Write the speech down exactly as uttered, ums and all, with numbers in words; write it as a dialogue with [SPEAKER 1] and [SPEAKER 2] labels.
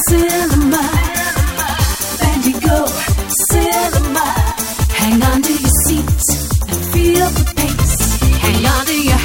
[SPEAKER 1] cinema. Bendigo, cinema. Hang on to your seats and feel the pace. Hang on to your